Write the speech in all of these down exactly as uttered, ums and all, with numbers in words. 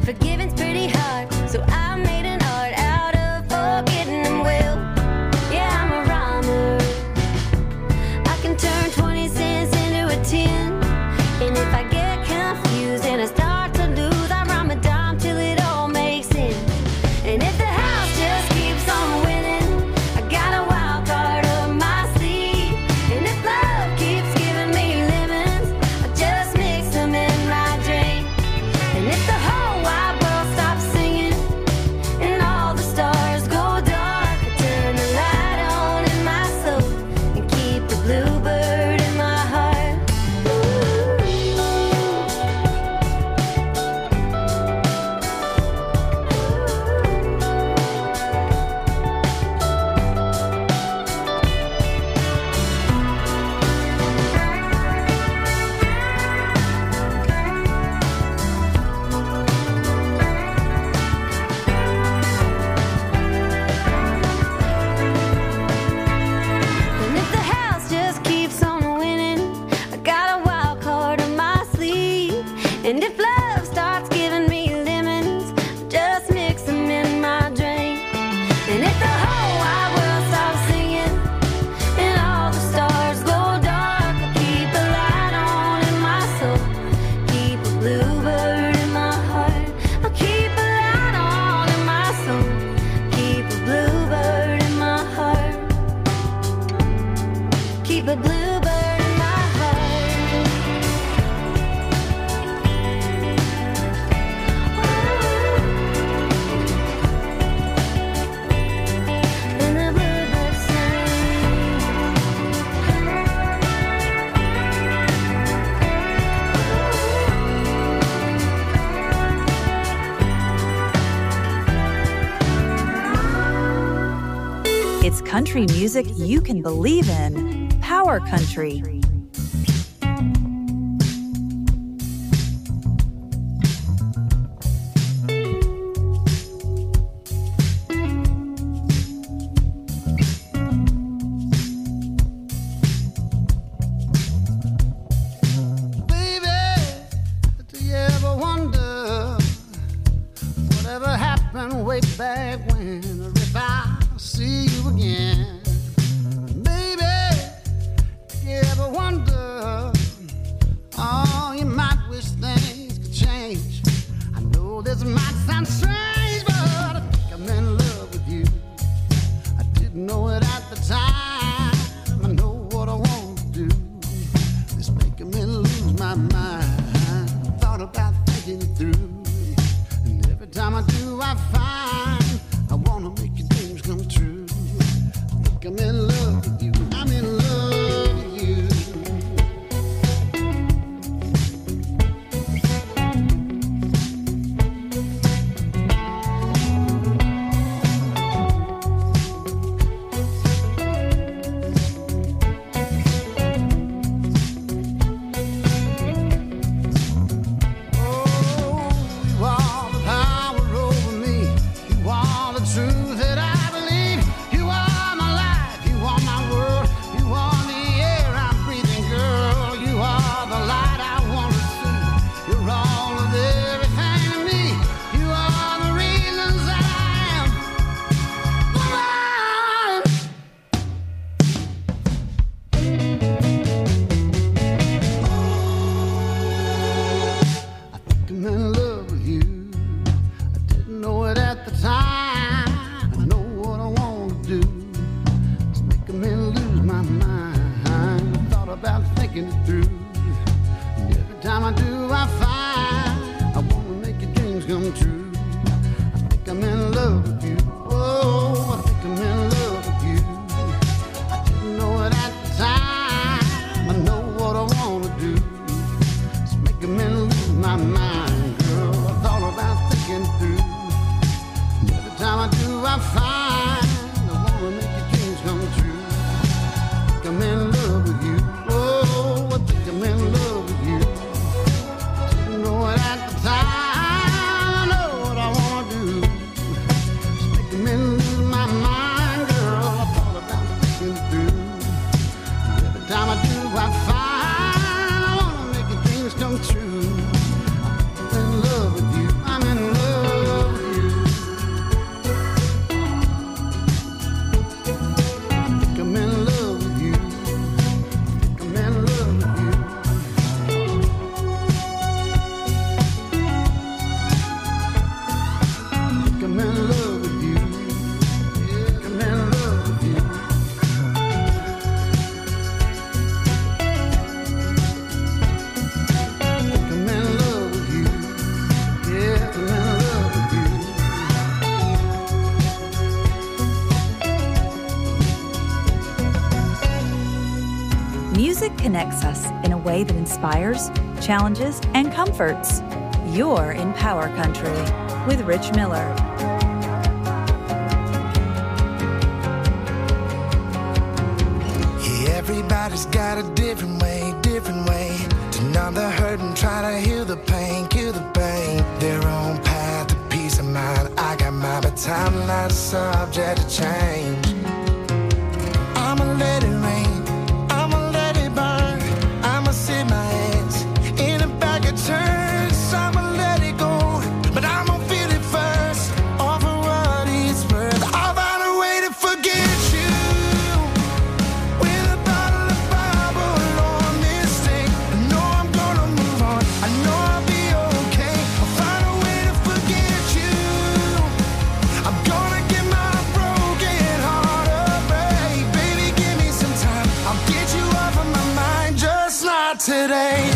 forgiving's pretty hard, so I made an art out of forgetting them well. Yeah, I'm a rhymer. I can turn twenty cents into a ten, and if I get confused and I start to lose, I rhyme a dime till it all makes sense. And if the house just keeps on winning, I got a wild card up my sleeve. And if love keeps giving me lemons, I just mix them in my drink. And if the whole wide world stops singing and all the stars go dark, I turn the light on in my soul and keep the bluebird in my heart. And if the house just keeps on winning, I got a wild card on my sleeve. And if love starts giving me lemons, just mix them in my drink. And if the whole wide world stops singing and all the stars go dark, I keep the light on in my soul, keep a bluebird in my heart. I'll keep a light on in my soul, keep a bluebird in my heart. Keep a bluebird in my heart. And the bluebird It's country music you can believe in. Power Country. Baby, do you ever wonder whatever happened way back when, or if I see you again? Baby, do you ever wonder, oh, you might wish things could change. I know this might sound strange, but I think I'm in love with you. I didn't know it at the time. I know what I want to do. It's making me lose my mind. Thought about thinking it through, and every time I do, I find I wanna make your dreams come true. I think I'm in love with you. I'm in love with you. Oh, you are the power over me. You are the truth that I believe. You are my life. You are my world. You are the air I'm breathing, girl. You are the light I want to see. You're all of everything to me. You are the reasons that I am woman. I think I'm in love with you. I didn't know it at the time. I know what I want to do. It's making me lose my mind. I thought about thinking it through, and every time I do, I find I want to make your dreams come true. I think I'm in love with you. Oh, I think I'm in love with you. I didn't know it at the time. I know what I want to do. It's making me lose my mind, girl. I thought about thinking it through, and every time I do, I find I want to make your dreams come true. I think I'm in love with you. Oh, I think I'm in love with you. Didn't know it at the time. I know connects us in a way that inspires, challenges, and comforts. You're in Power Country with Rich Miller. Yeah, everybody's got a different way, different way to numb the hurt and try to heal the pain, kill the pain. Their own path to peace of mind. I got mine, but time not a subject to change. I'ma let it rain, I'ma let it burn, I'ma sit my hands in a bag of turns, I'ma let it go, but I'm gonna feel it first, all for what it's worth. I'll find a way to forget you, with a bottle of Bible or a mistake. I know I'm gonna move on, I know I'll be okay. I'll find a way to forget you, I'm gonna get my broken heart a break. Baby, give me some time, I'll get you off of my mind, just not today.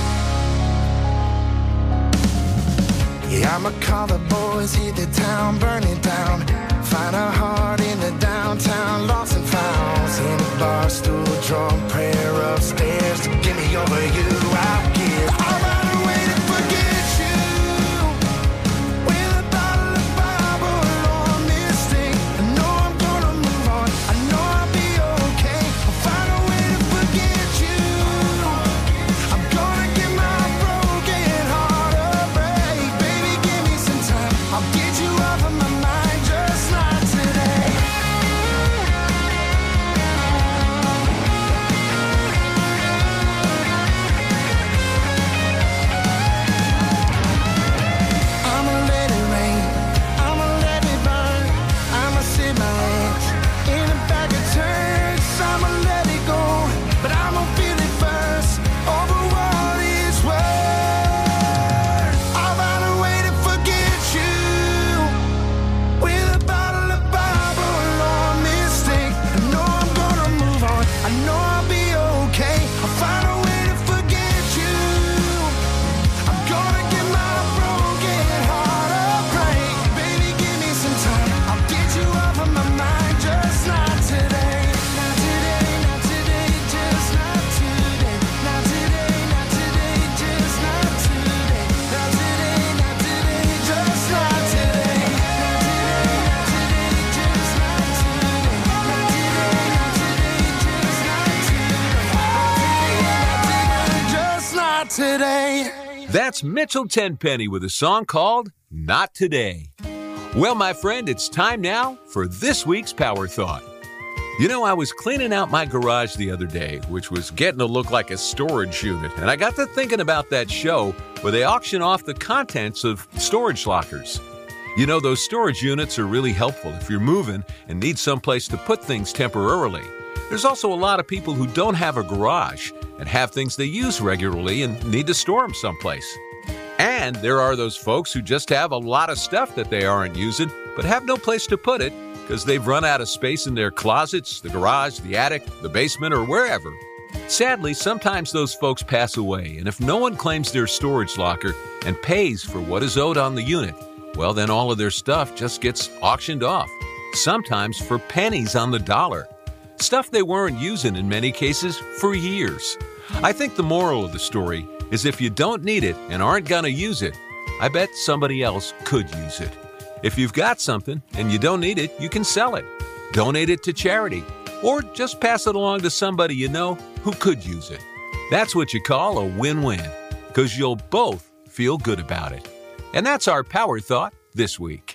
Yeah, I'ma call the boys, hit the town, burn it down. Find a heart in the downtown, lost and found. In a bar stool, drum, prayer upstairs to get me over you. I'll give, I'll find a way to forget you, with a bottle of Bible or a mistake. I know I'm gonna move on, I know I'll be okay. I'll find a way to forget you, I'm gonna get my broken heart a break. Baby, give me some time, I'll get you off of my mind, just not today. I'ma let it rain, I'ma let it burn, I'ma sit my hands in a bag of turns, I'ma let it go, but I'm gonna feel it first, over what it's worth. I'll find a way to forget you, with a bottle of Bible or a mistake. I know I'm gonna move on, I know I'll be okay. I'll find a way to forget you, I'm gonna get my broken heart a break. Baby, give me some time, I'll get you off of my mind, just not today. Not today, not today, just not today. Not today, not today, just not today. Not today, not today, just not today. Not today, not today, just not today. Not today, not today, just not today. Not today, not today, just not today. That's Mitchell Tenpenny with a song called Not Today. Well, my friend, it's time now for this week's Power Thought. You know, I was cleaning out my garage the other day, which was getting to look like a storage unit, and I got to thinking about that show where they auction off the contents of storage lockers. You know, those storage units are really helpful if you're moving and need someplace to put things temporarily. There's also a lot of people who don't have a garage and have things they use regularly and need to store them someplace. And there are those folks who just have a lot of stuff that they aren't using but have no place to put it because they've run out of space in their closets, the garage, the attic, the basement, or wherever. Sadly, sometimes those folks pass away, and if no one claims their storage locker and pays for what is owed on the unit, well, then all of their stuff just gets auctioned off, sometimes for pennies on the dollar. Stuff they weren't using in many cases for years. I think the moral of the story is if you don't need it and aren't going to use it, I bet somebody else could use it. If you've got something and you don't need it, you can sell it, donate it to charity, or just pass it along to somebody you know who could use it. That's what you call a win-win, because you'll both feel good about it. And that's our Power Thought this week.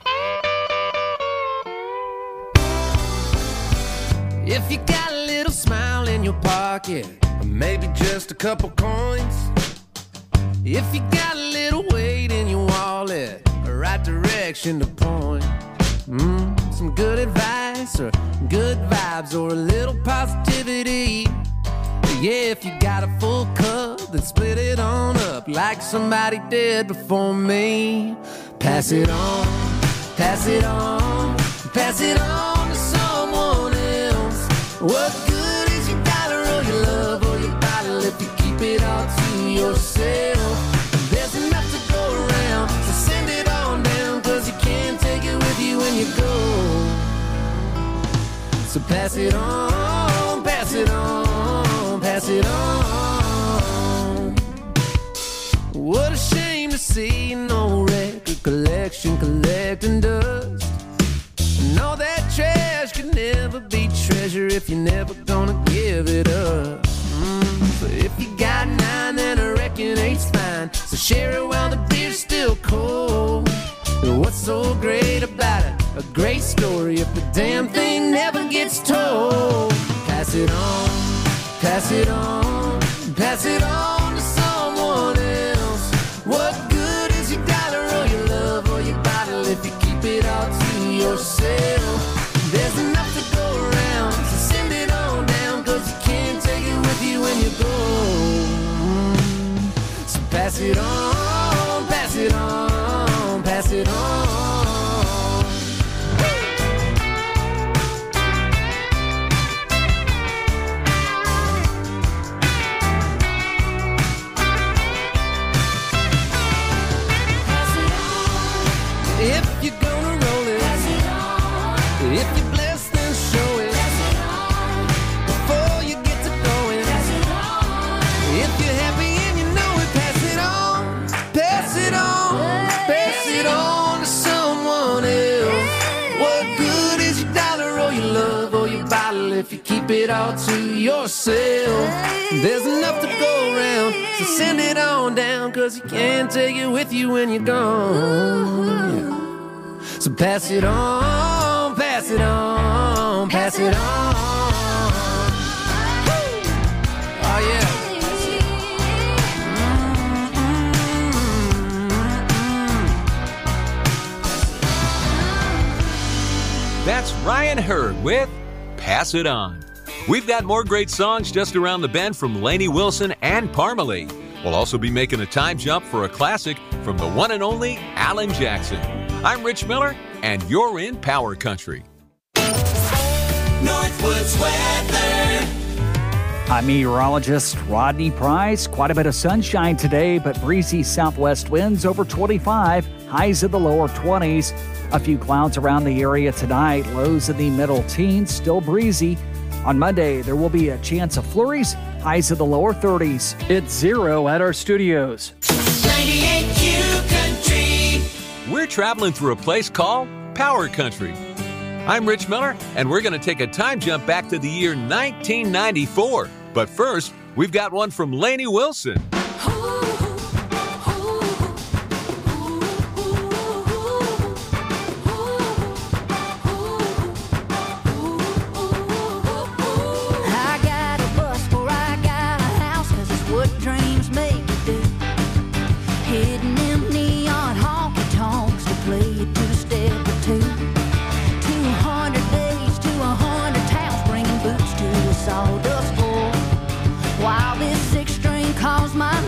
If you got a little smile in your pocket, or maybe just a couple coins. If you got a little weight in your wallet, a right direction to point. Mm, some good advice or good vibes or a little positivity. Yeah, if you got a full cup, then split it on up like somebody did before me. Pass it on, pass it on, pass it on to someone else. What good is your dollar or your love or your bottle if you keep it all to yourself? There's enough to go around, so send it on down, cause you can't take it with you when you go. So pass it on, pass it on, pass pass it on. What a shame to see no record collection collecting dust. And all that trash could never be treasure if you're never gonna give it up. Mm, so if you got nine, then I reckon eight's fine. So share it while the beer's still cold. What's so great about it? A great story if the damn thing never gets told. Pass it on, pass it on, pass it on to someone else. What good is your dollar or your love or your bottle if you keep it all to yourself? There's enough to go around, so send it on down, cause you can't take it with you when you go. So pass it on, pass it on, pass it on. If you're gonna roll it, pass it on. If you're blessed, then show it, pass it on. Before you get to going, pass it on. If you're happy and you know it, pass it on, pass it on, pass it on to someone else. What good is your dollar or your love or your bottle if you keep it all to yourself? There's enough to go around, so send it on down, cause you can't take it with you when you're gone. Yeah. So pass it on, pass it on, pass it on. Oh yeah. That's Ryan Hurd with Pass It On. We've got more great songs just around the bend from Lainey Wilson and Parmalee. We'll also be making a time jump for a classic from the one and only Alan Jackson. I'm Rich Miller, and you're in Power Country. Northwoods weather. I'm meteorologist Rodney Price. Quite a bit of sunshine today, but breezy southwest winds over twenty-five, highs in the lower twenties. A few clouds around the area tonight, lows in the middle teens, still breezy. On Monday, there will be a chance of flurries, highs in the lower thirties. It's zero at our studios. ninety-eight Q Country. We're traveling through a place called Power Country. I'm Rich Miller, and we're going to take a time jump back to the year nineteen ninety-four. But first, we've got one from Lainey Wilson. I got a bus before I got a house, 'cause it's what dreams make you do. Hitting them neon honky tonks to play a two-step or two. two hundred days to one hundred towns, bringing boots to a sawdust floor. While this six-string calls my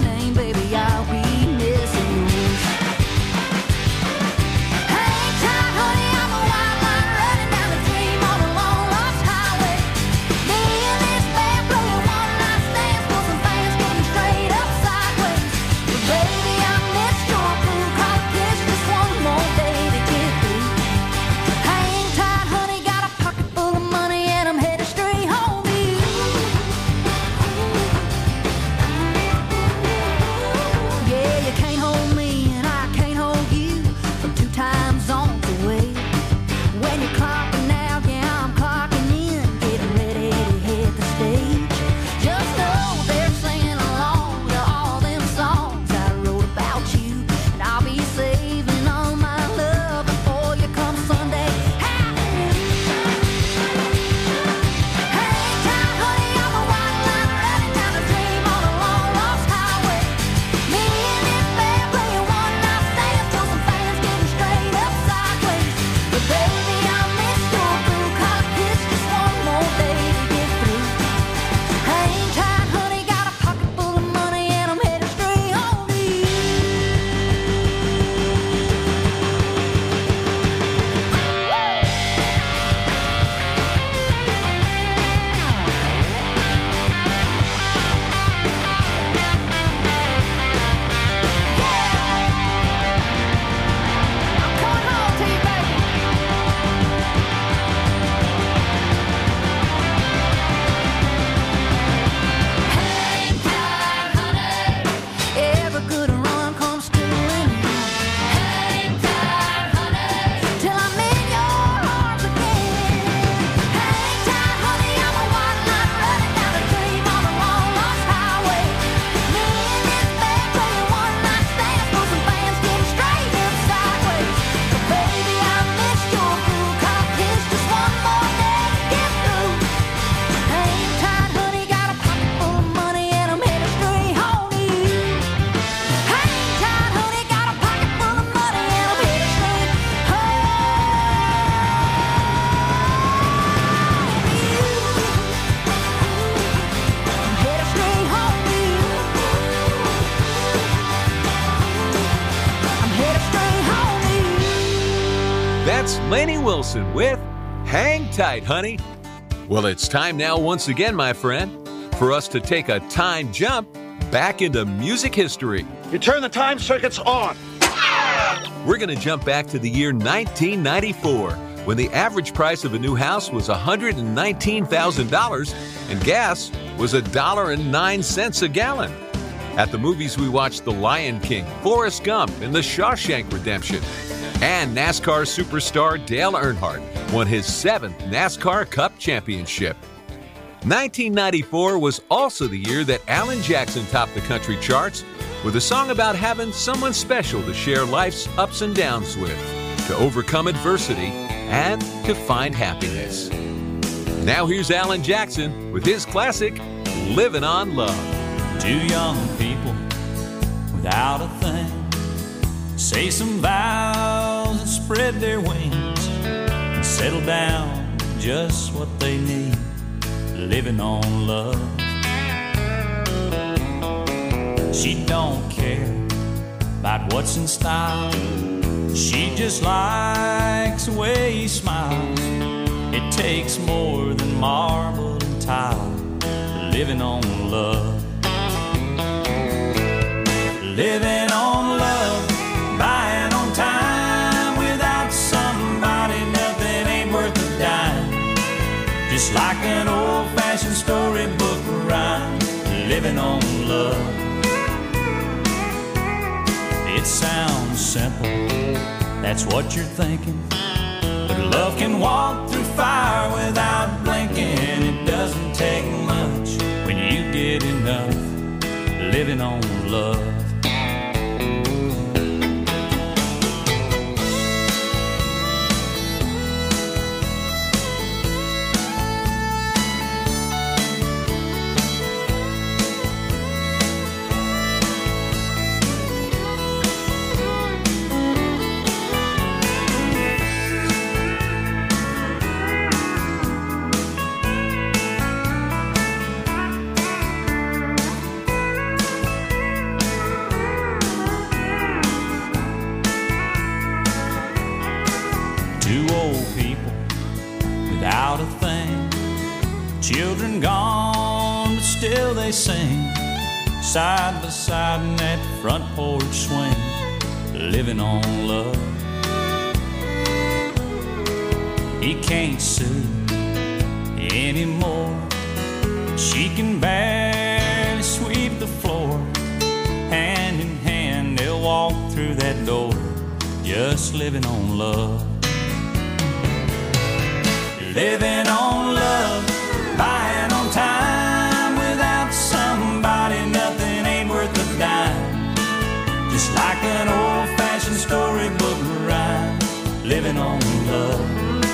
That's Lainey Wilson with Hang Tight, Honey. Well, it's time now once again, my friend, for us to take a time jump back into music history. You turn the time circuits on. We're going to jump back to the year nineteen ninety-four, when the average price of a new house was one hundred nineteen thousand dollars and gas was one dollar and nine cents a gallon. At the movies, we watched The Lion King, Forrest Gump, and The Shawshank Redemption. And NASCAR superstar Dale Earnhardt won his seventh NASCAR Cup championship. nineteen ninety-four was also the year that Alan Jackson topped the country charts with a song about having someone special to share life's ups and downs with, to overcome adversity, and to find happiness. Now here's Alan Jackson with his classic, Living on Love. Two young people without a thing say some vows and spread their wings and settle down just what they need, living on love. She don't care about what's in style, she just likes the way he smiles. It takes more than marble and tile, living on love. Living on love, buying on time. Without somebody, nothing ain't worth a dime. Just like an old-fashioned storybook rhyme, living on love. It sounds simple, that's what you're thinking, but love can walk through fire without blinking. It doesn't take much when you get enough, living on love. Children gone, but still they sing, side by side in that front porch swing, living on love. He can't sue anymore, she can barely sweep the floor. Hand in hand they'll walk through that door, just living on love. Living on love, buying on time. Without somebody, nothing ain't worth a dime. Just like an old-fashioned storybook rhyme, living on love.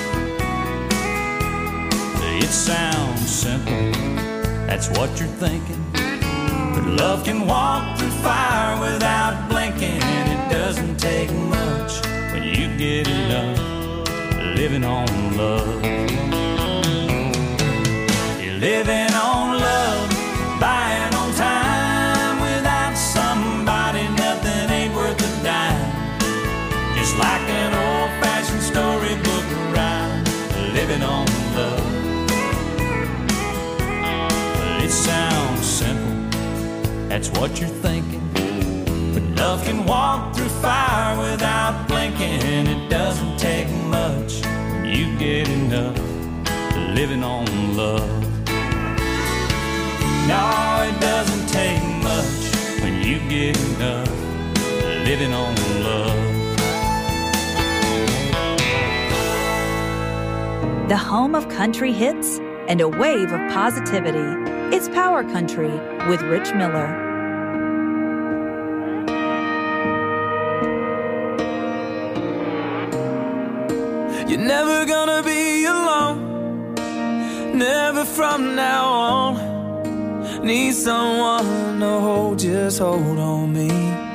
It sounds simple, that's what you're thinking, but love can walk through fire without blinking. It doesn't take much when you get enough, living on love. Living on love, buying on time. Without somebody, nothing ain't worth a dime. Just like an old-fashioned storybook rhyme, living on love. It sounds simple, that's what you're thinking, but love can walk through fire without blinking. It doesn't take much when you get enough, living on love. No, it doesn't take much when you get enough, living on love. The home of country hits and a wave of positivity. It's Power Country with Rich Miller. You're never gonna be alone, never from now on. Need someone to hold, just hold on me.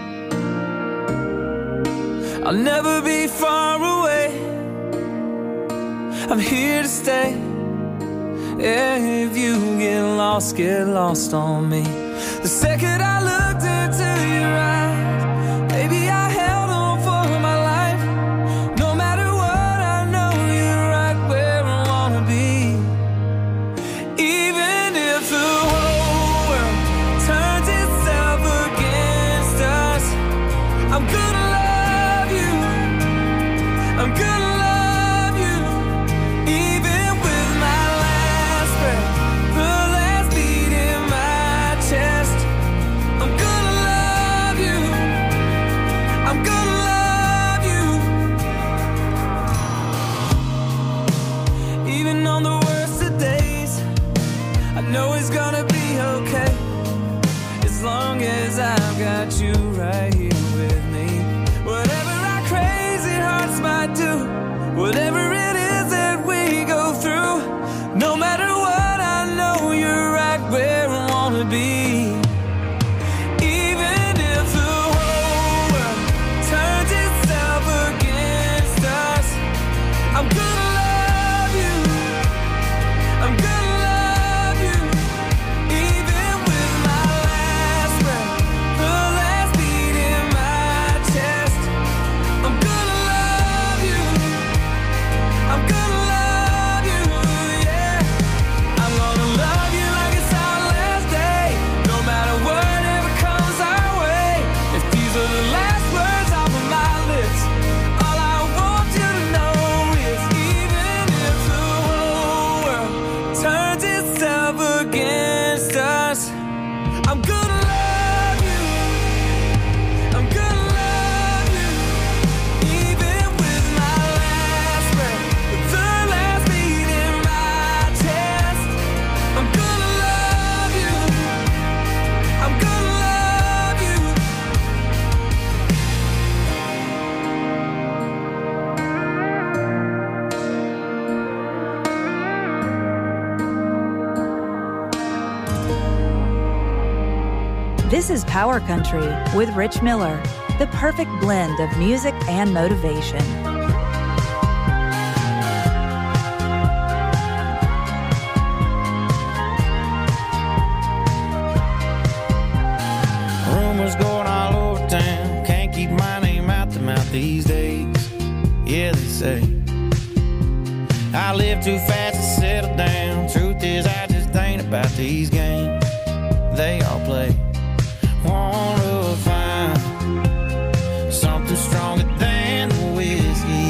I'll never be far away, I'm here to stay. If you get lost, get lost on me. The second I looked into your eyes, baby, I held on for my life. No matter what I do. Whatever it is that we go through, no matter what, I know you're right where I wanna be. Even if the whole world turns itself against us, I'm gonna love you. I'm gonna love you. Even with my last breath, the last beat in my chest, I'm gonna love you. I'm gonna love you, yeah. I'm gonna love you like it's our last day, no matter whatever comes our way. If these are the last words off of my lips, all I want you to know is even if the whole world turns itself against us, I'm gonna love you. I'm gonna love you. Even with my last breath, the last beat in my chest, I'm gonna love you. I'm gonna love you. This is Power Country with Rich Miller, the perfect blend of music and motivation. Rumors going all over town. Can't keep my name out the mouth these days. Yeah, they say I live too fast to settle down. Truth is, I just ain't about these games they all play. Wanna find something stronger than whiskey.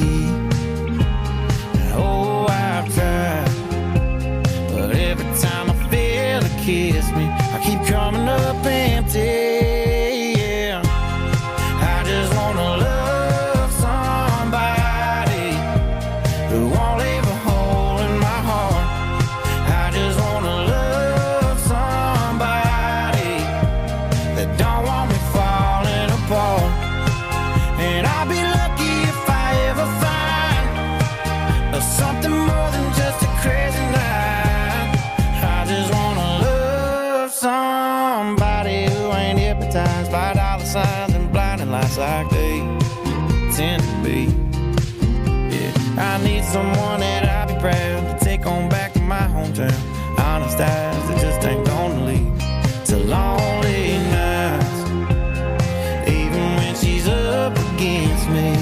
Oh, I've tried, but every time I feel it kiss me, I keep coming up empty. Yeah, I just wanna love somebody who won't leave a hole in my heart. I just wanna love somebody that don't want me falling apart. And I'll be lucky if I ever find something more than just a crazy night. I just wanna love somebody who ain't hypnotized by dollar signs and blinding lights like they tend to be. Yeah, I need someone that I'll be proud to take on back to my hometown. Honest eyes that just ain't gonna lead to lonely nights, even when she's up against me.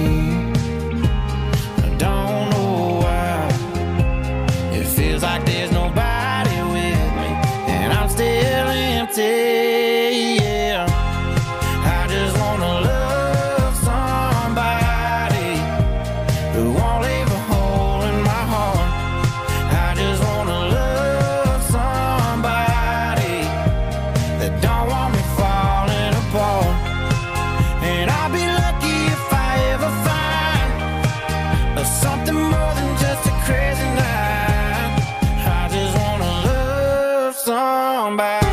I don't know why it feels like there's nobody with me, and I'm still empty. Yeah, I just wanna love somebody who won't leave a hole in my heart. I just wanna love somebody that don't want me falling apart. And I'll be lucky if I ever find something more than just a crazy night. I just wanna love somebody.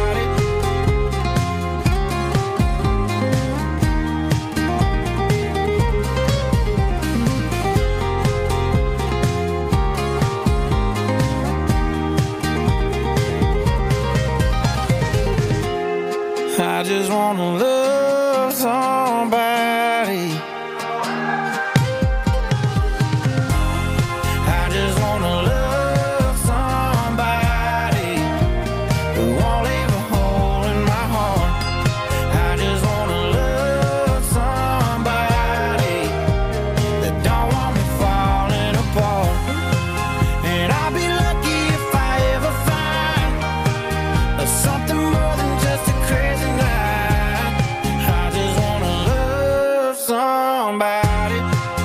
I just wanna love somebody. I just wanna love somebody who won't leave a hole in my heart. I just wanna love somebody that don't want me falling apart. And I'll be lucky if I ever find something more than just a crazy night. I just wanna love somebody.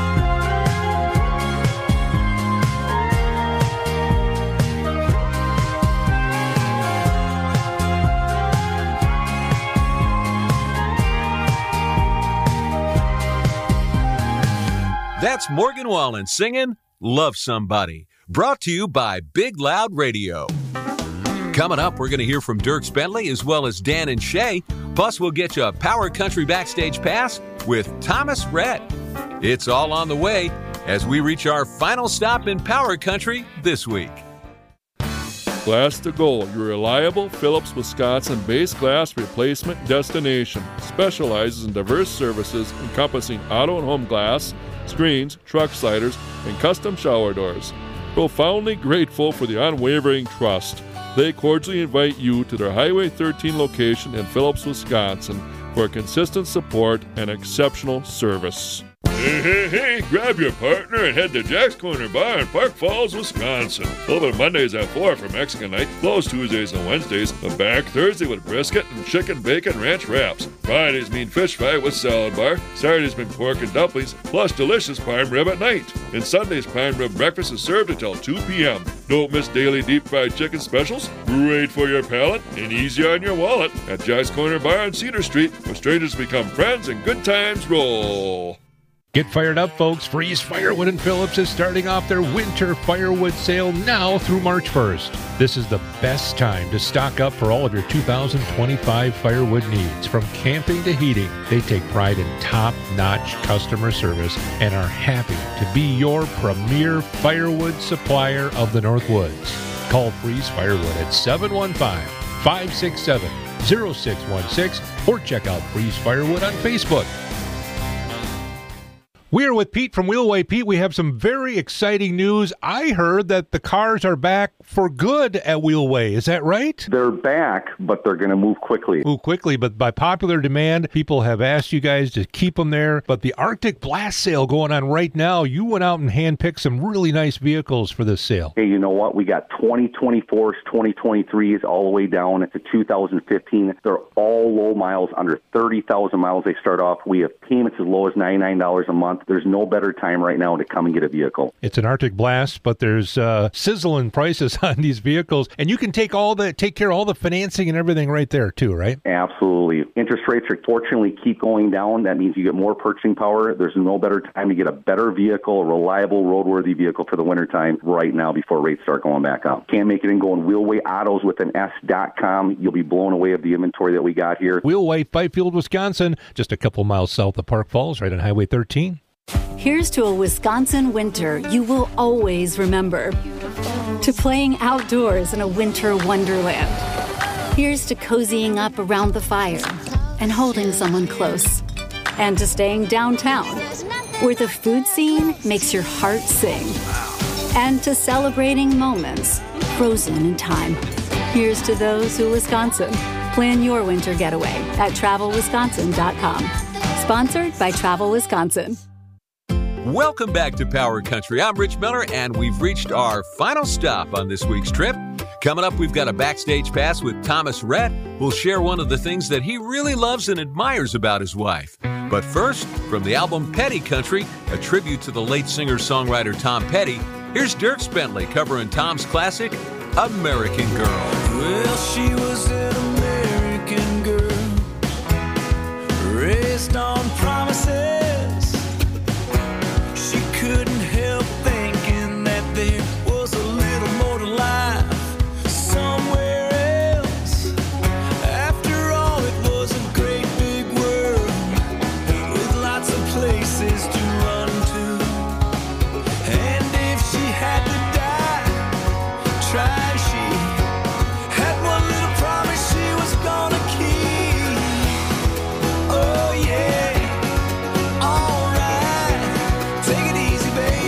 That's Morgan Wallen singing Love Somebody, brought to you by Big Loud Radio. Coming up, we're going to hear from Dierks Bentley as well as Dan and Shay. Plus, we'll get you a Power Country Backstage Pass with Thomas Rhett. It's all on the way as we reach our final stop in Power Country this week. Glass to Go, your reliable Phillips, Wisconsin base glass replacement destination. Specializes in diverse services encompassing auto and home glass, screens, truck sliders, and custom shower doors. Profoundly grateful for the unwavering trust, they cordially invite you to their Highway thirteen location in Phillips, Wisconsin for consistent support and exceptional service. Hey, hey, hey, grab your partner and head to Jack's Corner Bar in Park Falls, Wisconsin. Open Mondays at four for Mexican night, closed Tuesdays and Wednesdays, but back Thursday with brisket and chicken bacon ranch wraps. Fridays mean fish fry with salad bar. Saturdays mean pork and dumplings, plus delicious prime rib at night. And Sundays, prime rib breakfast is served until two p.m. Don't miss daily deep fried chicken specials. Great for your palate and easy on your wallet at Jack's Corner Bar on Cedar Street, where strangers become friends and good times roll. Get fired up, folks. Freeze Firewood and Phillips is starting off their winter firewood sale now through March first. This is the best time to stock up for all of your two thousand twenty-five firewood needs. From camping to heating, they take pride in top-notch customer service and are happy to be your premier firewood supplier of the North Woods. Call Freeze Firewood at seven one five, five six seven, zero six one six or check out Freeze Firewood on Facebook. We are with Pete from Wheelway. Pete, we have some very exciting news. I heard that the cars are back for good at Wheelway. Is that right? They're back, but they're going to move quickly. Move quickly, but by popular demand, people have asked you guys to keep them there. But the Arctic Blast sale going on right now, you went out and handpicked some really nice vehicles for this sale. Hey, you know what? We got twenty twenty-fours, twenty twenty-threes, all the way down to two thousand fifteen. They're all low miles, under thirty thousand miles they start off. We have payments as low as ninety-nine dollars a month. There's no better time right now to come and get a vehicle. It's an Arctic Blast, but there's uh, sizzling prices on these vehicles, and you can take all the take care of all the financing and everything right there too, right? Absolutely. Interest rates are fortunately keep going down. That means you get more purchasing power. There's no better time to get a better vehicle, a reliable, roadworthy vehicle for the wintertime right now before rates start going back up. Can't make it and go in Wheelway Autos with an S dot com. You'll be blown away of the inventory that we got here. Wheelway, Fifield, Wisconsin, just a couple miles south of Park Falls, right on Highway thirteen. Here's to a Wisconsin winter you will always remember. To playing outdoors in a winter wonderland. Here's to cozying up around the fire and holding someone close. And to staying downtown, where the food scene makes your heart sing. And to celebrating moments frozen in time. Here's to those who Wisconsin. Plan your winter getaway at travel wisconsin dot com. Sponsored by Travel Wisconsin. Welcome back to Power Country. I'm Rich Miller, and we've reached our final stop on this week's trip. Coming up, we've got a backstage pass with Thomas Rhett, who'll share one of the things that he really loves and admires about his wife. But first, from the album Petty Country, a tribute to the late singer-songwriter Tom Petty, here's Dierks Bentley covering Tom's classic, American Girl. Well, she was an American girl, raised on promises. She couldn't help thinking that there was a little more to life somewhere else. After all, it was a great big world with lots of places to run to. And if she had to die, try she had one little promise she was gonna keep. Oh yeah, alright, take it easy, baby.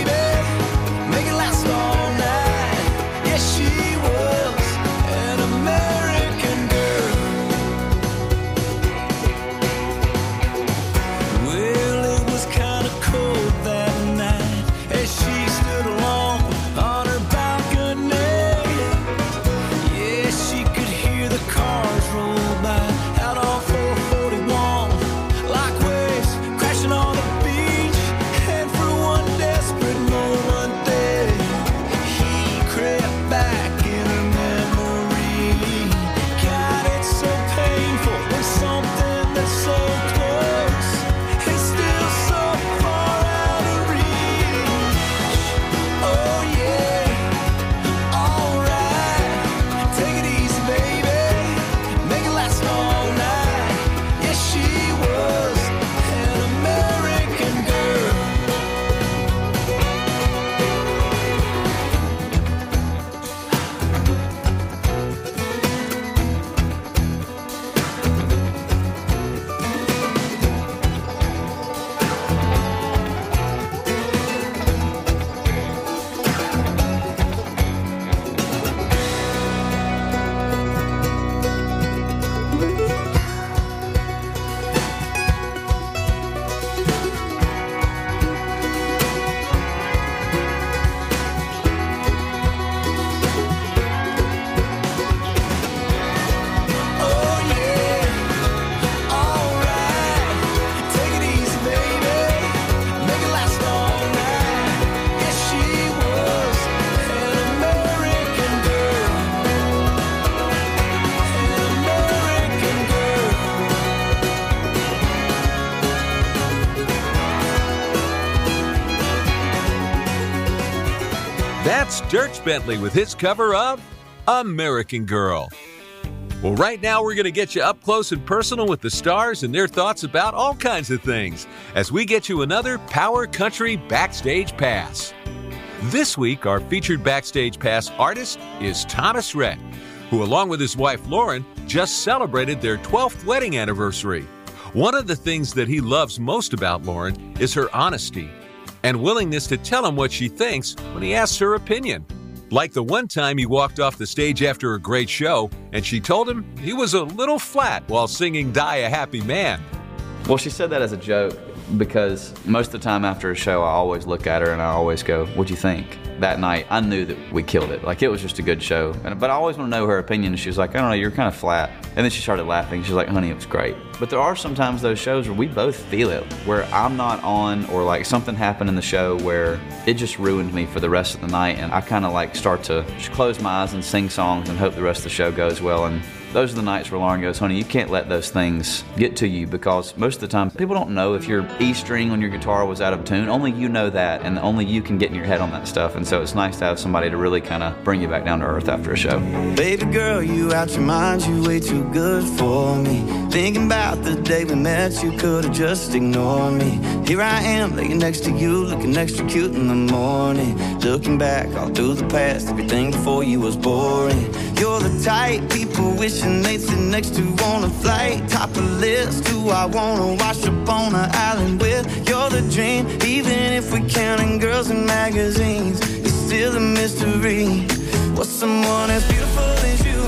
That's Dierks Bentley with his cover of American Girl. Well, right now we're going to get you up close and personal with the stars and their thoughts about all kinds of things as we get you another Power Country Backstage Pass. This week, our featured Backstage Pass artist is Thomas Rhett, who along with his wife Lauren just celebrated their twelfth wedding anniversary. One of the things that he loves most about Lauren is her honesty and willingness to tell him what she thinks when he asks her opinion. Like the one time he walked off the stage after a great show and she told him he was a little flat while singing Die a Happy Man. Well, she said that as a joke because most of the time after a show I always look at her and I always go, what'd you think? That night I knew that we killed it. Like it was just a good show. And, but I always want to know her opinion, and she was like, I don't know, you're kind of flat. And then she started laughing. She's like, honey, it was great. But there are sometimes those shows where we both feel it, where I'm not on or like something happened in the show where it just ruined me for the rest of the night, and I kind of like start to just close my eyes and sing songs and hope the rest of the show goes well. And those are the nights where Lauren goes, honey, you can't let those things get to you, because most of the time people don't know if your E string on your guitar was out of tune. Only you know that, and only you can get in your head on that stuff. And so it's nice to have somebody to really kind of bring you back down to earth after a show. Baby girl, you out your mind, you way too good for me. Thinking about the day we met, you could've just ignored me. Here I am, laying next to you, looking extra cute in the morning. Looking back all through the past, everything before you was boring. You're the type people wishing they'd sit next to on a flight. Top of the list, who I wanna wash up on an island with. You're the dream, even if we're counting girls in magazines. It's still a mystery. What's someone as beautiful as you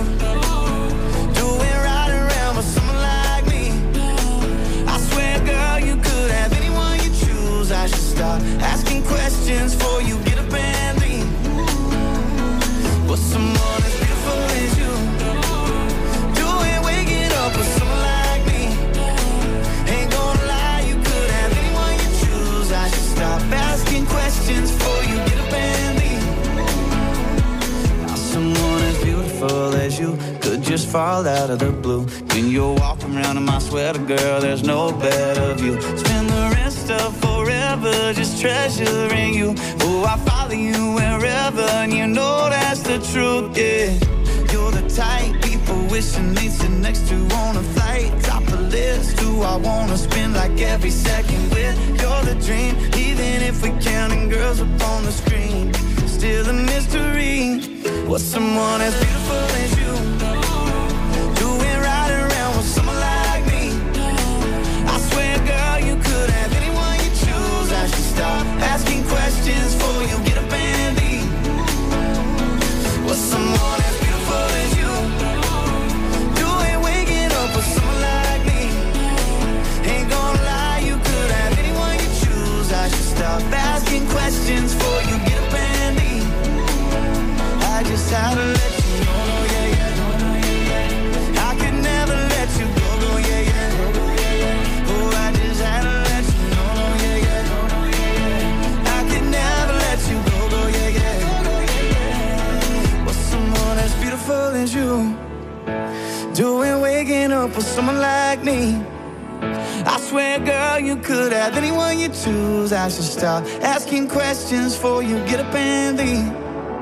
doing right around with someone like me? I swear, girl, you could have anyone you choose. I should stop asking questions before you get up and leave. What's someone as beautiful as you doing, waking up with someone like me? Ain't gonna lie, you could have anyone you choose. I should stop asking questions before you get up and leave. Someone as beautiful as you could just fall out of the blue. When you're walking around in my sweater, girl, there's no better view. Spend the rest of forever just treasuring you. Oh, I follow you wherever, and you know that's the truth, yeah. You're the type people wishing they'd sit next to on a flight. Top of the list, who I wanna spend like every second with. You're the dream, even if we're counting girls up on the screen. Still a mystery. What's someone as beautiful as you doing right around with someone like me? I swear, girl, you could have anyone you choose. I should stop asking questions before you get up and leave. What's someone as beautiful as you doing, waking up with someone like me? Ain't gonna lie, you could have anyone you choose. I should stop asking questions before you get up and leave. I just had to let you know, no, yeah, yeah, no, no, yeah, yeah. I could never let you go, no, yeah, yeah, no, no, yeah, yeah. Oh, I just had to let you know, no, yeah, yeah, no, no, yeah, yeah. I could never let you go, no, yeah, yeah, no, yeah, yeah. What's someone as beautiful as you doing, waking up with someone like me? I swear, girl, you could have anyone you choose. I should stop asking questions before you get up and leave.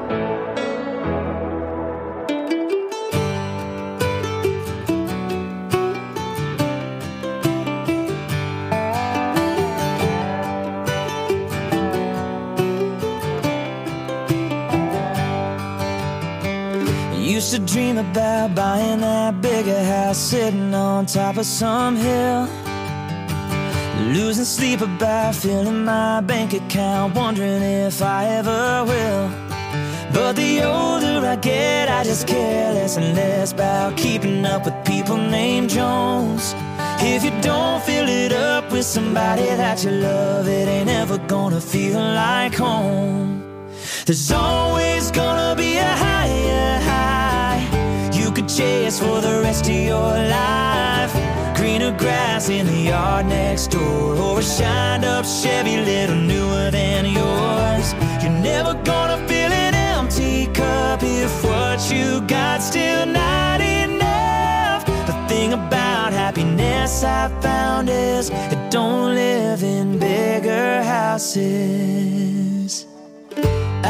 Used to dream about buying that bigger house, sitting on top of some hill, losing sleep about filling my bank account, wondering if I ever will. But the older I get, I just care less and less about keeping up with people named Jones. If you don't fill it up with somebody that you love, it ain't ever gonna feel like home. There's always gonna be a higher high you could chase for the rest of your life. Greener grass in the yard next door, or a shined up Chevy little newer than yours. You're never gonna fill an empty cup if what you got still not enough. The thing about happiness I found is it don't live in bigger houses. I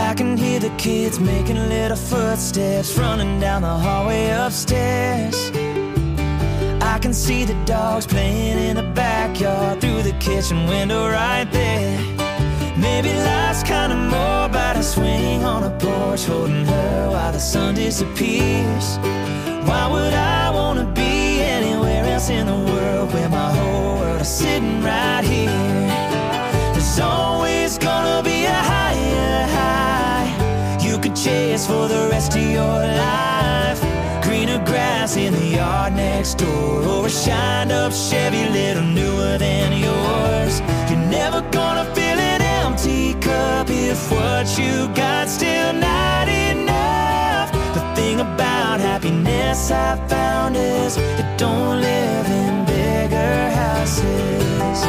I can hear the kids making little footsteps running down the hallway upstairs. I can see the dogs playing in the backyard through the kitchen window right there. Maybe life's kinda more about a swing on a porch holding her while the sun disappears. Why would I wanna be anywhere else in the world where my whole world is sitting right here? There's always gonna be a higher high you could chase for the rest of your life. Greener grass in the yard next door, or a shined up Chevy little newer than yours. You're never gonna fill an empty cup if what you got still not enough. The thing about happiness I found is it don't live in bigger houses.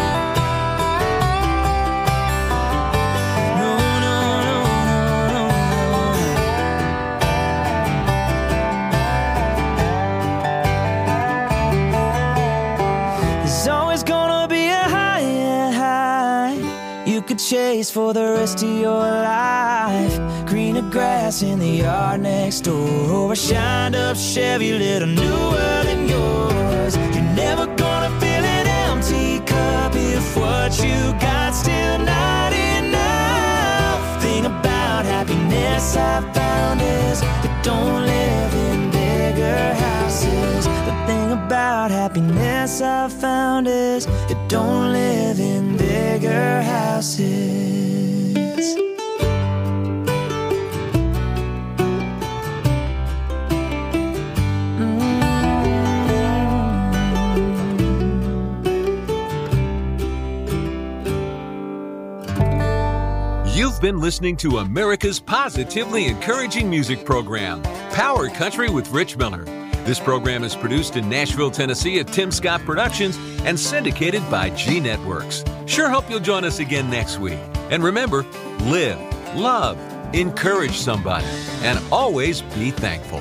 Chase for the rest of your life. Greener grass in the yard next door, or a shined up Chevy little newer than yours. You're never gonna fill an empty cup if what you got still not enough. Thing about happiness I found is it don't live in bigger houses. The thing about happiness I found is it don't live in bigger houses. You've been listening to America's positively encouraging music program, Power Country with Rich Miller. This program is produced in Nashville, Tennessee at Tim Scott Productions and syndicated by G Networks. Sure hope you'll join us again next week. And remember, live, love, encourage somebody, and always be thankful.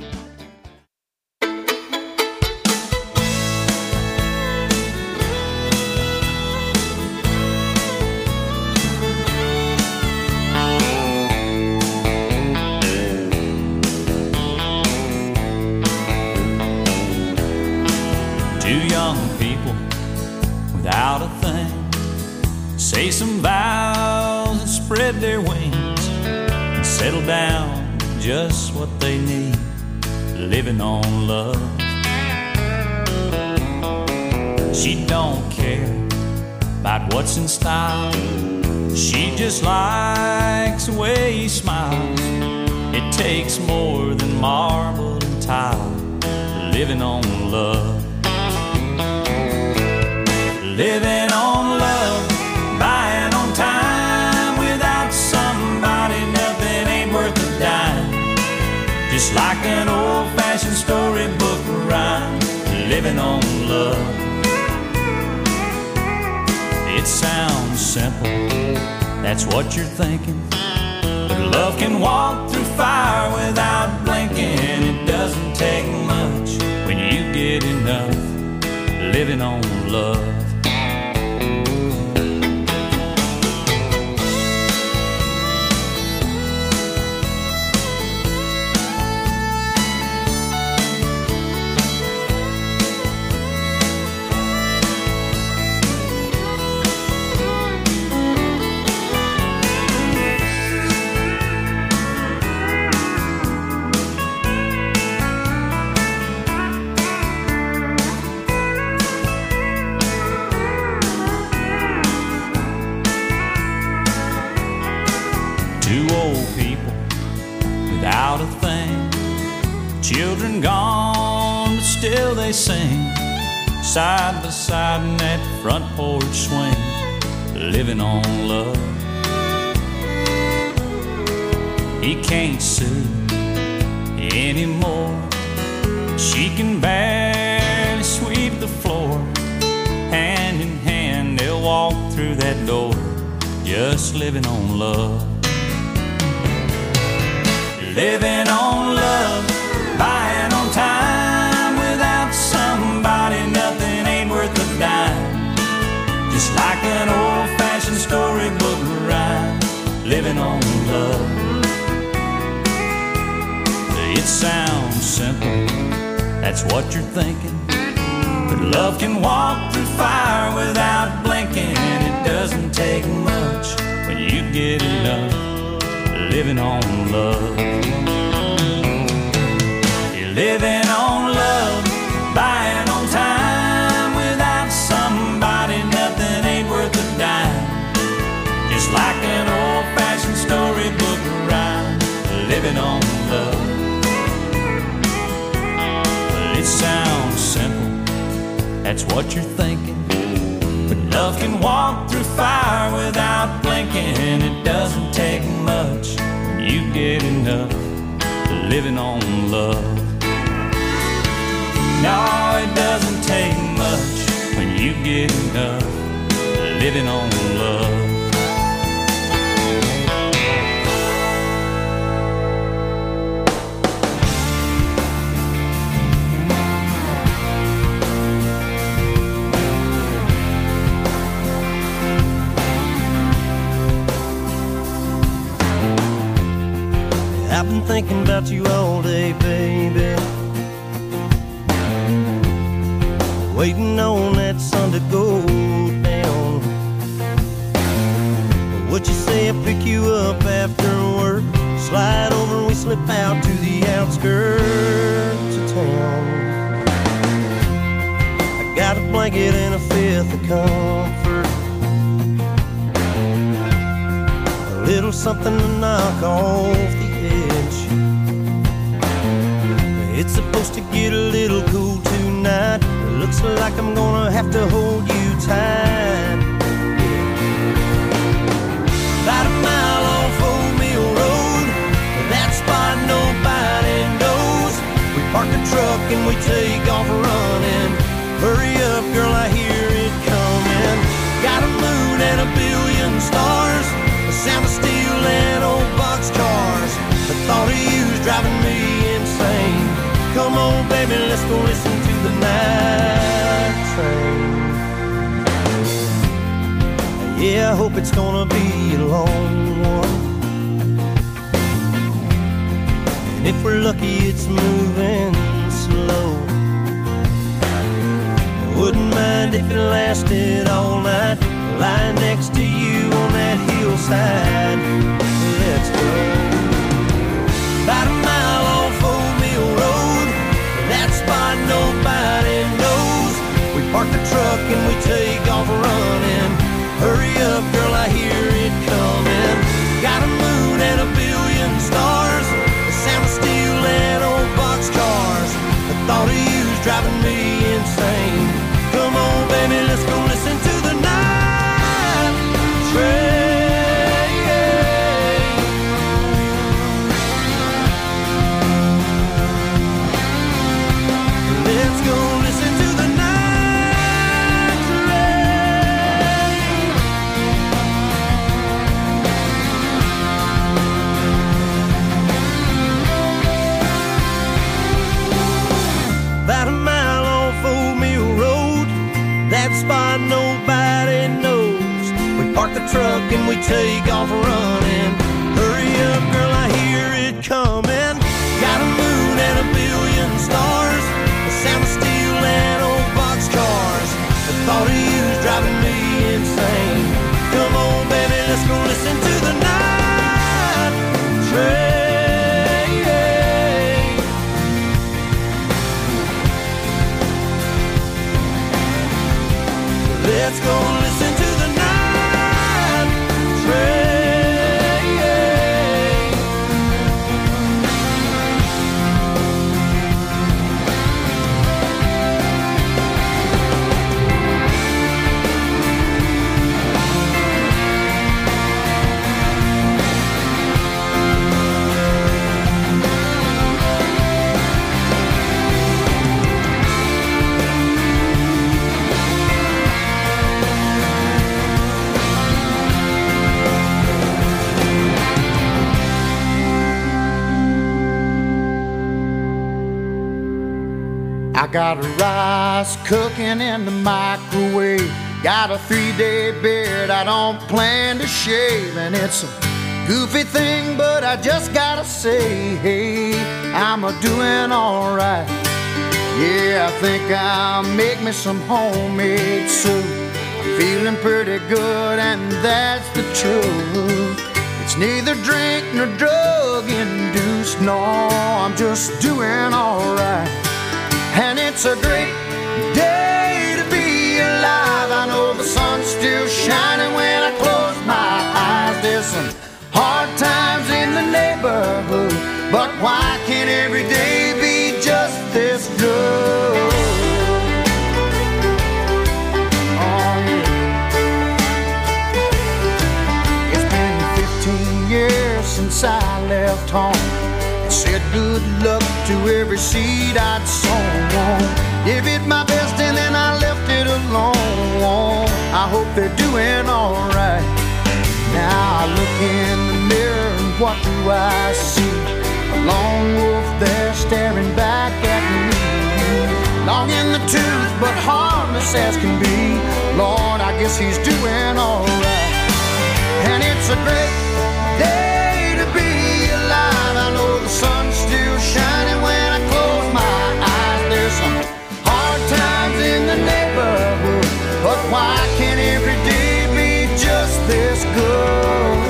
Without a thing, say some vows and spread their wings and settle down just what they need, living on love. She don't care about what's in style, she just likes the way he smiles. It takes more than marble and tile, living on love. Living on love, buying on time. Without somebody, nothing ain't worth a dime. Just like an old-fashioned storybook rhyme, living on love. It sounds simple, that's what you're thinking. But love can walk through fire without blinking. It doesn't take much when you get enough, living on love. Without a thing, children gone, but still they sing, side by side in that front porch swing, living on love. He can't sue anymore, she can barely sweep the floor. Hand in hand they'll walk through that door, just living on love. Living on love, buying on time. Without somebody, nothing ain't worth a dime. Just like an old-fashioned storybook rhyme, living on love. It sounds simple, that's what you're thinking. But love can walk through fire without blinking. It doesn't take much when you get enough living on love. You're living on love, buying on time. Without somebody, nothing ain't worth a dime. Just like an old-fashioned storybook rhyme, living on love. Well, it sounds simple, that's what you're thinking. But love can walk through fire without blinking. It doesn't take much when you get enough living on love. No, it doesn't take much when you get enough living on love. I've been thinking about you all day, baby, waiting on that sun to go down. Would you say I pick you up after work? Slide over and we slip out to the outskirts of town. I got a blanket and a fifth of comfort, a little something to knock off the edge. It's supposed to get a little cool tonight. Looks like I'm gonna have to hold you tight. About a mile off Old Mill Road, that spot nobody knows. We park the truck and we take off running. Hurry up, girl, I hear it coming. Got a moon and a billion stars, the sound of steel and old boxcars. The thought of you's driving me insane. Come on, baby, let's go listen to the night train. Yeah, I hope it's gonna be a long one, and if we're lucky, it's moving slow. I wouldn't mind if it lasted all night, lying next to you on that hillside. Let's go. About a mile off Old Mill Road, that spot nobody knows. We park the truck and we take off running. Hurry up, girl, I hear it coming. Got a moon and a billion stars, the sound of steel and old boxcars. The thought of you's driving me insane. Come on, baby, let's go listen to the night train. Let's go listen to the night train. About a mile off Old Mill Road, that spot nobody knows. We park the truck and we take off running. Hurry up, girl, I hear it coming. Got a moon and a billion stars, the sound of steel and old boxcars. The thought of you's driving me insane. Come on, baby, let's go listen to the night train. Let's go listen to the night train. I got a rice cooking in the microwave. Got a three-day beard I don't plan to shave, and it's a goofy thing, but I just gotta say, hey, I'm a doing alright. Yeah, I think I'll make me some homemade soup. I'm feeling pretty good, and that's the truth. It's neither drink nor drug induced, no, I'm just doing alright. And it's a great day to be alive. I know the sun's still shining when I close my eyes. There's some hard times in the neighborhood, but why can't every day be just this good? Oh yeah. It's been fifteen years since I left home. It said good luck to every seed I'd sown. Gave it my best and then I left it alone. I hope they're doing alright. Now I look in the mirror and what do I see? A lone wolf there staring back at me. Long in the tooth but harmless as can be. Lord, I guess he's doing alright. And it's a great day to be alive. I know the sun's still shining when I close my eyes. There's some hard times in the neighborhood, but why can't every day be just this good?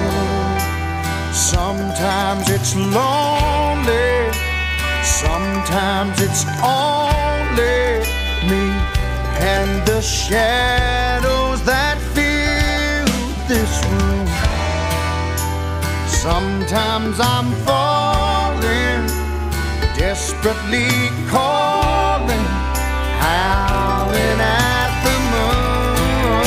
Sometimes it's lonely, sometimes it's only me and the shadows that fill this room. Sometimes I'm falling, desperately calling, howling at the moon.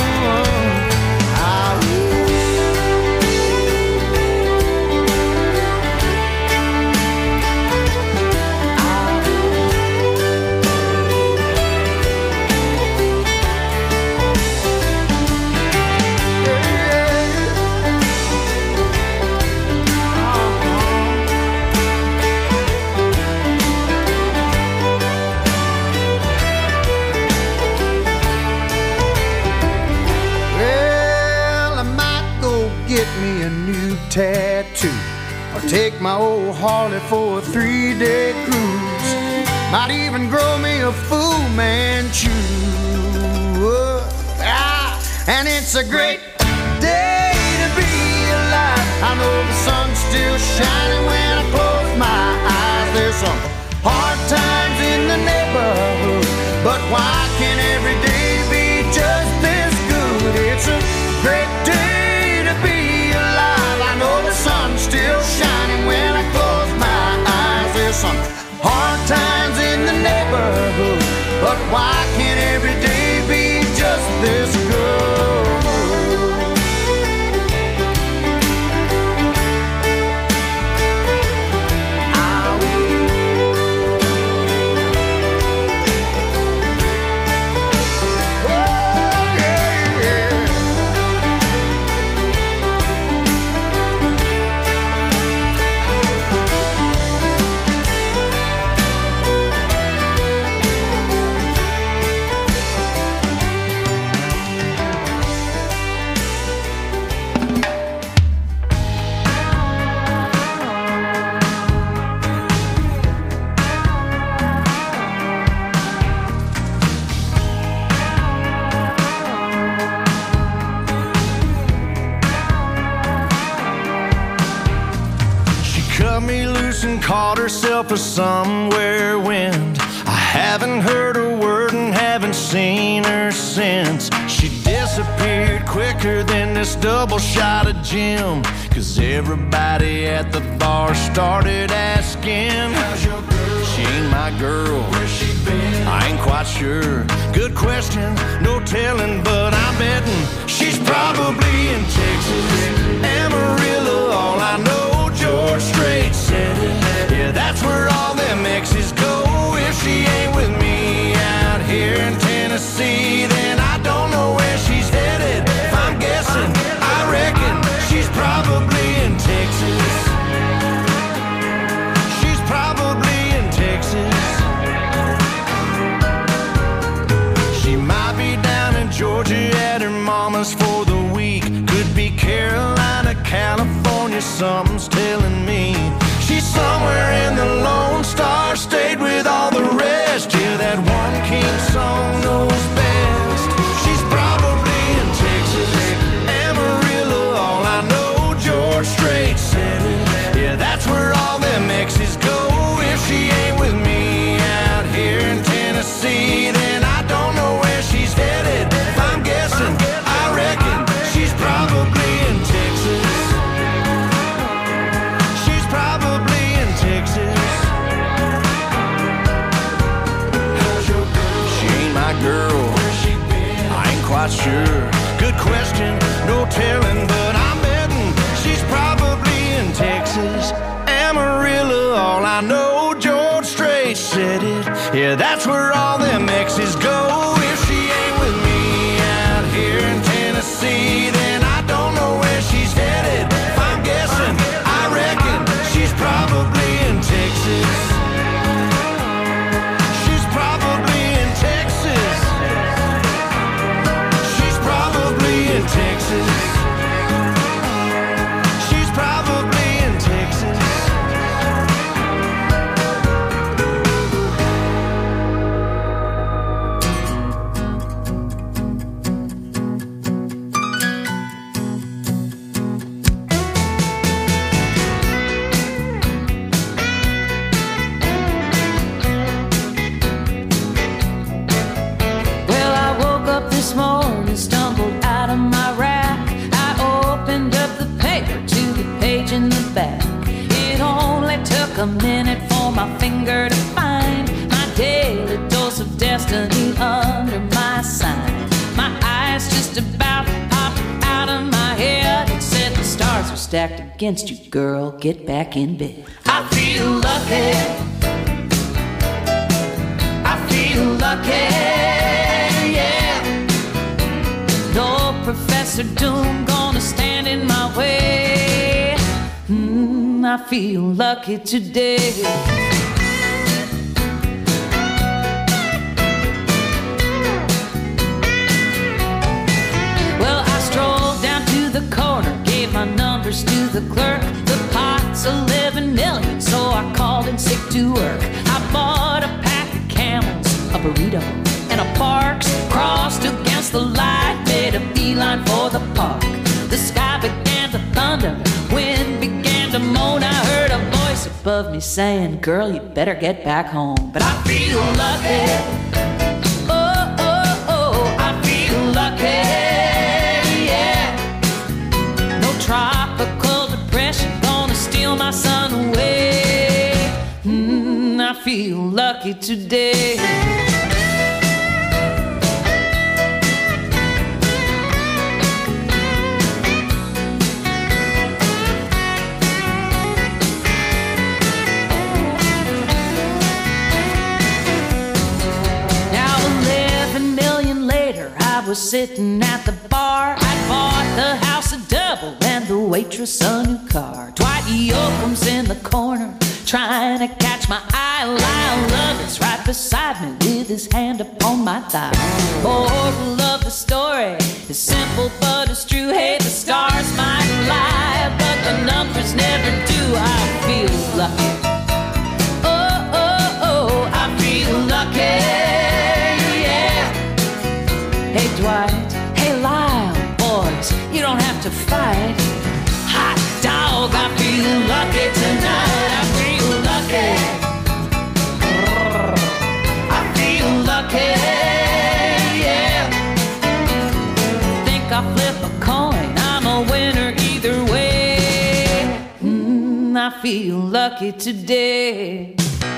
Tattoo, or take my old Harley for a three-day cruise. Might even grow me a Fu Manchu. Ah, and it's a great day to be alive. I know the sun's still shining when I close my eyes. There's some hard times in the neighborhood, but why can't every day be just this good? It's a great day to be alive. I know the sun's still shining when I close my eyes. There's some hard times in the neighborhood, but why can't every day be just this good? Caught herself a somewhere wind. I haven't heard a word and haven't seen her since. She disappeared quicker than this double shot of gin. Cause everybody at the bar started asking, how's your girl? She ain't my girl. Where's she been? I ain't quite sure. Good question, no telling, but I'm betting she's probably in Texas, Amarillo. All I know, George Strait said it. Yeah, that's where all them exes go. If she ain't with me out here in Tennessee, then I don't know where she's headed. If I'm guessing, I reckon she's probably in Texas. She's probably in Texas. She might be down in Georgia at her mama's for the week. Could be Carolina something's telling me she's somewhere in the Lone Star State with all the rest. Yeah, that one king song knows best. She's probably in Texas, Amarillo, all I know, George Strait said it. Yeah, that's where all them exes go. If she ain't with me out here in Tennessee, then I don't know where she's headed. If I'm guessing, I reckon she's probably in Texas. She's probably in Texas. How's your girl? She ain't my girl. Where's she been? I ain't quite sure. Good question, no telling, but I'm betting she's probably in Texas. Amarillo, all I know, George Strait said it. Yeah, that's where all them exes go. If she ain't with me out here in Tennessee, then I don't know where she's headed. If I'm guessing, I reckon she's probably in Texas. She's probably in Texas. She's probably in Texas. She's probably in Texas. Well, I woke up this morning, stumbled out of my rack. I opened up the paper to the page in the back. It only took a minute for my finger to find my daily dose of destiny under my sign. My eyes just about popped out of my head. It said the stars are stacked against you, girl. Get back in bed. I feel lucky. I feel lucky. Yeah. No Professor Doom gonna stand in my way. Mm, I feel lucky today. Well, I strolled down to the corner, gave my numbers to the clerk. The pot's eleven million, so I called in sick to work. I bought a pack of Camels, a burrito, and a Parks. Crossed against the light, made a beeline for the park. The sky began to thunder, wind began to moan. I heard a voice above me saying, girl, you better get back home. But I feel lucky. Oh, oh, oh, I feel lucky. Yeah. No tropical depression gonna steal my sun away. Mm, I feel lucky today. I was sitting at the bar. I bought the house a double and the waitress a new car. Dwight Yoakam's in the corner trying to catch my eye. Lyle Lovett's right beside me with his hand upon my thigh. Moral of the story is simple but it's true. Hey, the stars might lie, but the numbers never do. I feel lucky. Oh, oh, oh, I feel lucky. Hey Dwight, hey Lyle, boys, you don't have to fight. Hot dog, I feel lucky tonight. I feel lucky. I feel lucky, yeah. Think I'll flip a coin, I'm a winner either way. Mm, I feel lucky today.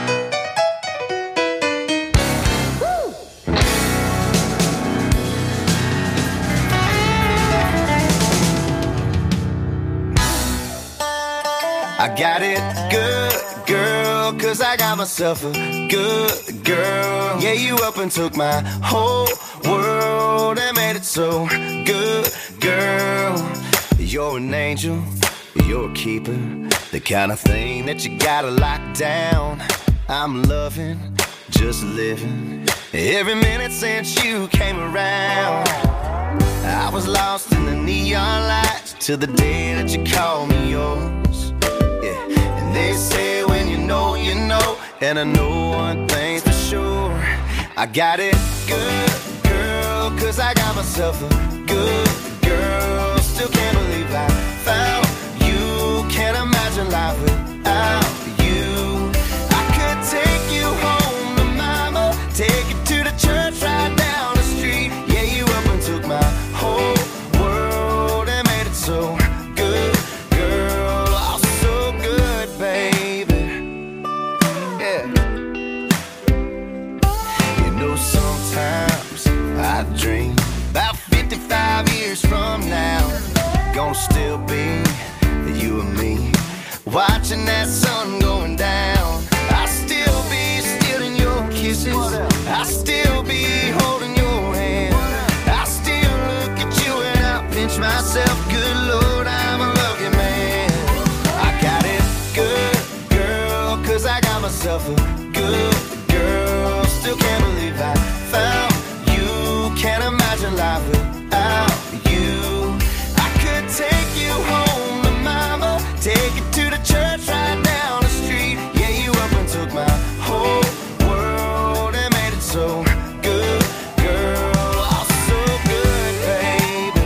I got it good, girl, cause I got myself a good girl. Yeah, you up and took my whole world and made it so good, girl. You're an angel, you're a keeper, the kind of thing that you gotta lock down. I'm loving, just living, every minute since you came around. I was lost in the neon lights till the day that you called me yours. And I know one thing's for sure, I got it good, girl, cause I got myself a good girl. Still can't believe I found you. Can't imagine life without you. I could take you home to mama, take you to the church right down the street. Yeah, you up and took my whole world and made it so good, girl. Oh, so good, baby. Yeah. You know, sometimes I dream about fifty-five years from now, gonna still be you and me, watching that sun going down. I'll still be stealing your kisses, I'll still be holding your hand, I'll still look at you and I'll pinch myself. Good Lord, I'm a lucky man. I got it good, girl, cause I got myself a good girl. Still can't believe I found you. Can't imagine life without you. I could take you home to mama, take you to the church right down the street. Yeah, you up and took my whole world and made it so good, girl. Oh, so good, baby.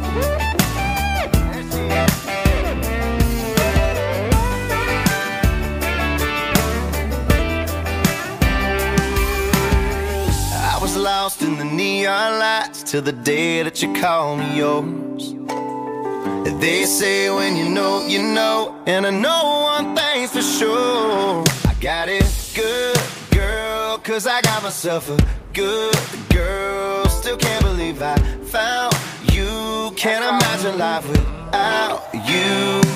I was lost in the neon lights till the day that you called me yours. They say when you know, you know, and I know one thing's for sure, I got it good, girl, cause I got myself a good girl. Still can't believe I found you. Can't imagine life without you.